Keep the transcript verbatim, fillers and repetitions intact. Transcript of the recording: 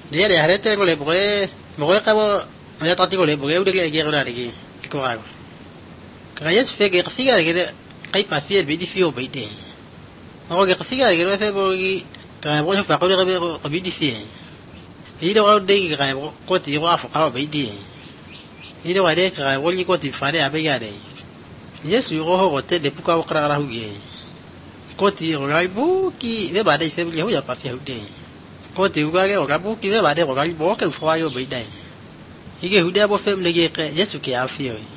dia de harete ko le boe boe ka bo ya tati ko le boe ude ke ke ora ke ko ga ka yes fe ke figa ke kai pa fiel be di fio be de o ke figa ke fe bo ki ka bo fa ko le ko be di fie i do ga de ke ga ko ti wa fa ka be di i do wa de ka bo li ko ti fa de a be ya de yes yo ho ho te de pu ka kra ra hu ge ko ti o ga bu ki be ba de fe bi ho ya pa fi hu de ko ti ga ke o ga bu ki be ba de o ga bo ke fa yo be de i ke hu de bo fe le ke yes ke a fi